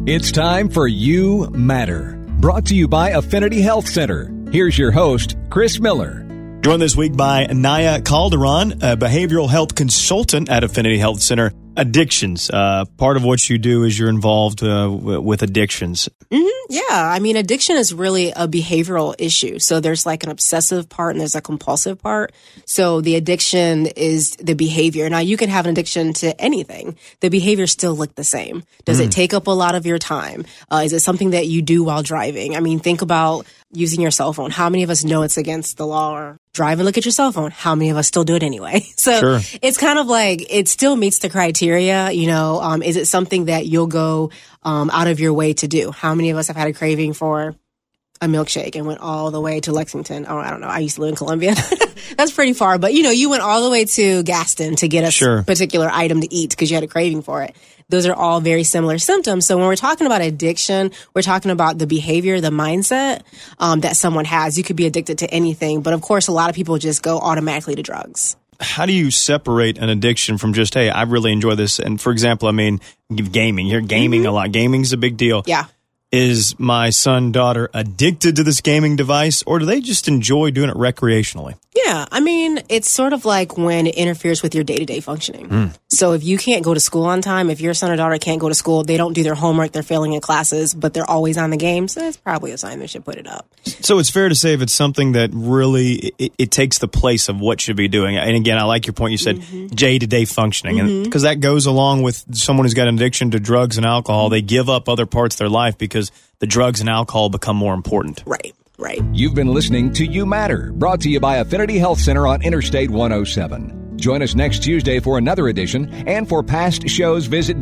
It's time for You Matter, brought to you by Affinity Health Center. Here's your host, Chris Miller. Joined this week by Naya Calderon, a behavioral health consultant at Affinity Health Center. Addictions. Part of what you do is you're involved with addictions. Mm-hmm. Yeah. I mean, addiction is really a behavioral issue. So there's like an obsessive part and there's a compulsive part. So the addiction is the behavior. Now, you can have an addiction to anything. The behavior still look the same. Does it take up a lot of your time? Is it something that you do while driving? I mean, think about using your cell phone. How many of us know it's against the law? Or drive and look at your cell phone. How many of us still do it anyway? So It's kind of like it still meets the criteria. You know, is it something that you'll go out of your way to do? How many of us have had a craving for a milkshake and went all the way to Lexington? Oh, I don't know. I used to live in Columbia. That's pretty far. But, you know, you went all the way to Gaston to get a particular item to eat because you had a craving for it. Those are all very similar symptoms. So when we're talking about addiction, we're talking about the behavior, the mindset that someone has. You could be addicted to anything. But, of course, a lot of people just go automatically to drugs. How do you separate an addiction from just, hey, I really enjoy this? And, for example, I mean, gaming. You're gaming a lot. Gaming's a big deal. Yeah. Is my son, daughter addicted to this gaming device, or do they just enjoy doing it recreationally? Yeah, I mean, it's sort of like when it interferes with your day-to-day functioning. So if you can't go to school on time, if your son or daughter can't go to school, they don't do their homework, they're failing in classes, but they're always on the game, so that's probably a sign they should put it up. So it's fair to say if it's something that really, it takes the place of what should be doing. And again, I like your point. You said day-to-day functioning, and because that goes along with someone who's got an addiction to drugs and alcohol. They give up other parts of their life because the drugs and alcohol become more important. Right. You've been listening to You Matter, brought to you by Affinity Health Center on Interstate 107. Join us next Tuesday for another edition, and for past shows, visit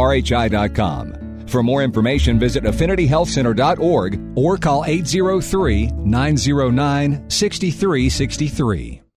WRHI.com. For more information, visit affinityhealthcenter.org or call 803-909-6363.